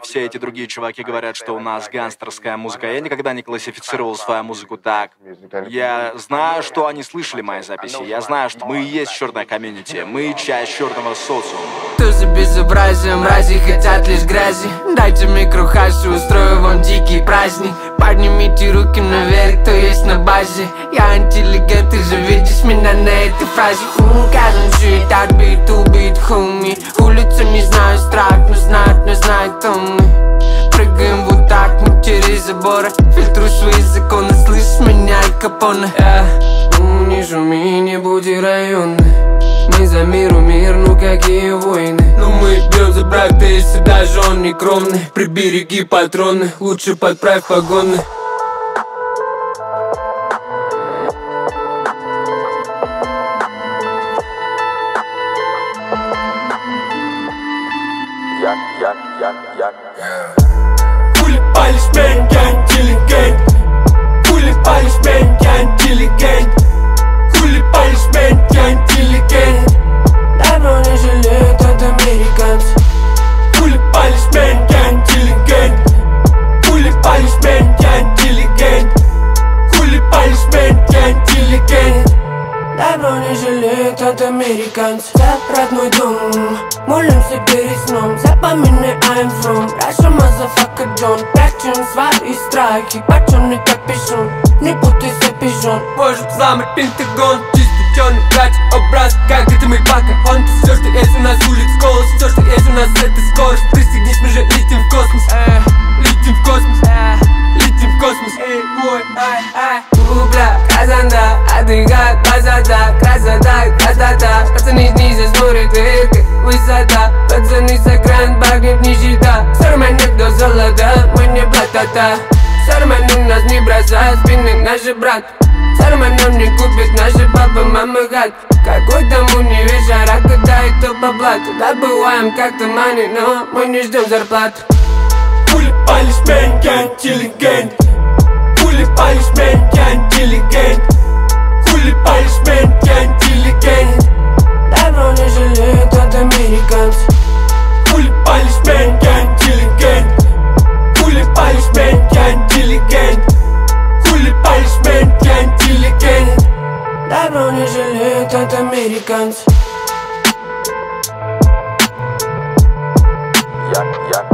все эти другие чуваки говорят, что у нас гангстерская музыка. Я никогда не классифицировал свою музыку так. Я знаю, что они слышали мои записи. Я знаю, что мы и есть черная комьюнити. Мы часть черного социума. Тузы безобразия, мрази хотят лишь грязи. Дайте микрохаш и устрою вам дикий праздник. Поднимите руки наверх, кто есть на базе. Я интеллигент, ты же видишь меня на этой фразе. Каждый жит от бит, убит, хуми. Улица не знаю, страх, но знает, кто мы. Прыгаем вот так, мы через заборы. Фильтруй свои законы, слышь меня и Капоне. Не шуми, не буди районный. Мы за миру мир, ну какие войны. Но мы бьем за брак, ты если даже он не кровный. Прибереги патроны, лучше подправь погоны. Хули палишь, мен, я интеллигент. Хули палишь, мен, я интеллигент. Хули палишь, мен, я интеллигент. Давно не жалеют от американцев. Хули палишь, мен, я интеллигент. Хули палишь, мен, я интеллигент. Хули палишь, мен, я интеллигент. Давно не жалеют от американцев. За родной дом, молимся перед сном. Запоминай, I'm from Russia, motherfucker, John. Прячем свои страхи, почёмный капюшон. Не путайся, пижон. Может взломать Пентагон. Чистый черный, братья, образ, как это мой бака. Он все, что есть у нас, улиц, голос. Все, что есть у нас, это скорость. Пристегнись, мы же летим в космос. Летим в космос. Летим в космос. Бля, Казанда, отдыхай, красота, красота, красота. Пацаны снизу смотрят вверх, высота. Пацаны с экран, багнет нищета. Сарманек до золота, мы не блатата. Сарманы нас не бросают, спины наши брат. Сарманам не купит наши папа, мама гад. Какой там универ, рака, да и то по блату. Добываем как-то мани, но мы не ждем зарплату. Хули палишь, мен, я интеллигент. Хули палишь, мен, я интеллигент. Хули палишь, мен, я интеллигент. Давно не жалеют от американцев. Хули палишь, мен, я интеллигент. Хули палишь, мен, я интеллигент. Хули палишь, мен, я интеллигент. Давно не жалеют от американцев. Я